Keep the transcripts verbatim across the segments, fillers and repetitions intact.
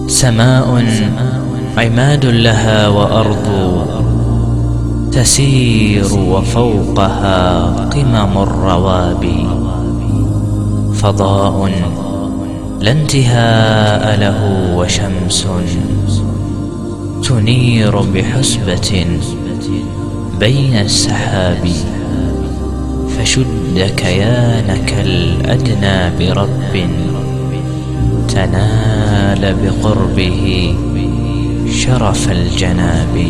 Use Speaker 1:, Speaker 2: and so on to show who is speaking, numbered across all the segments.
Speaker 1: سماء عماد لها وأرض تسير وفوقها قمم الروابي، فضاء لا انتهاء له وشمس تنير بحسبة بين السحاب. فشد كيانك الأدنى برب تنال بقربه شرف الجناب.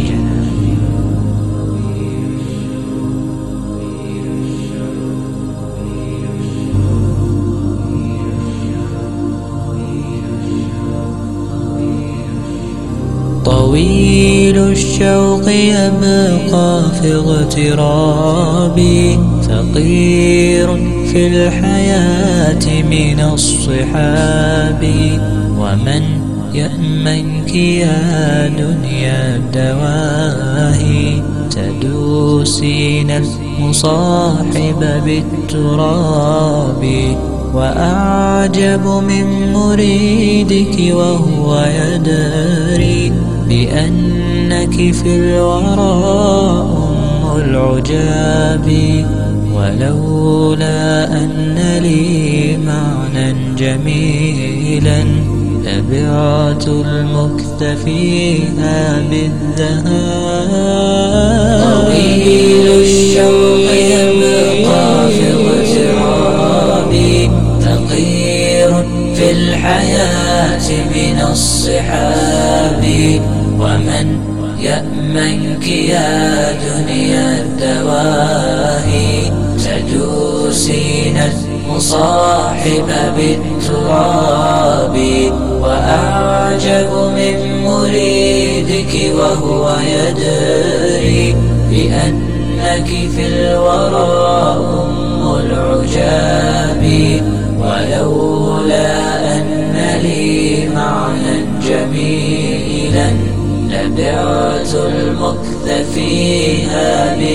Speaker 2: طويل الشوق يبقى في اغترابي، ثقير في الحياة من الصحاب. ومن يأمنك يا دنيا الدواهي، تدوسين المصاحب بالتراب. وأعجب من مريدك وهو يدري بأنك في الورى أم العجاب. ولولا أن لي معنى جميلا لبعت المكتفيها بالذهاب. طويل الشوق يبقى في اغترابي، ثقير في الحياة من الصحاب. ومن يأمنك يا دنيا الدواهي، تدوسين المصاحب بالتراب. وأعجب من مريدك وهو يدري بأنك في الورى أم العجاب. ولولا أن لي معنى جميلا لبعت المكتفيها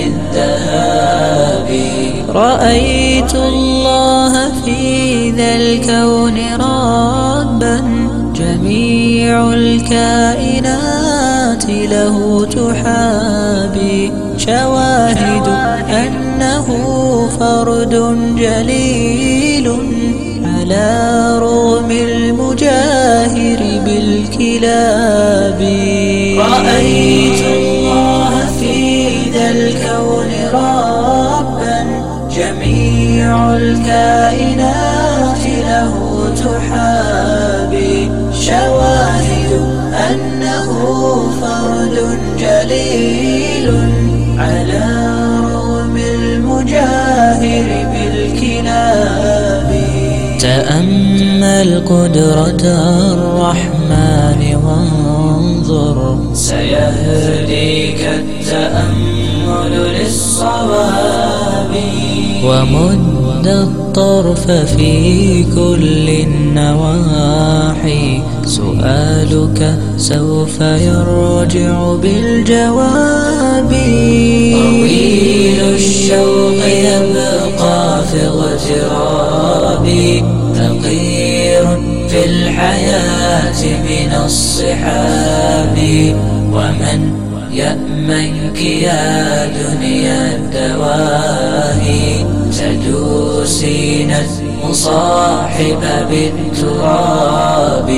Speaker 2: بالذهاب. رأيت الله في ذا الكون ربا، جميع الكائنات له تحابي. شواهد أنه فرد جليل على رغم المجاهر بالكلاب. رأيت الله في ذا الكون ربا، جميع الكائنات له تحابي. شواهد أنه فرد جليل على رغم المجاهر بالكلاب. تأمل قدرة الرحمن وانظر، سيهديك التأمل للصواب. ومد الطرف في كل النواحي، سؤالك سوف يرجع بالجواب. طويل الشوق يبقى في اغترابي، ثقير في الحياة من الصحاب. ومن يأمنك يا دنيا الدواهي، تدوسين المصاحب بالتراب.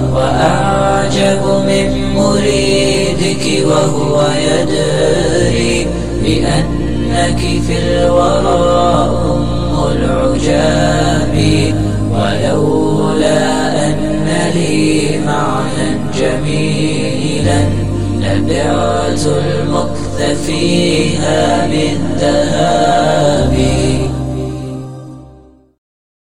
Speaker 2: وأعجب من مريدك وهو يدري بأنك في الورى أم العجاب. ولولا أن لي معنى جميلا لبعت المكتفيها بالذهاب.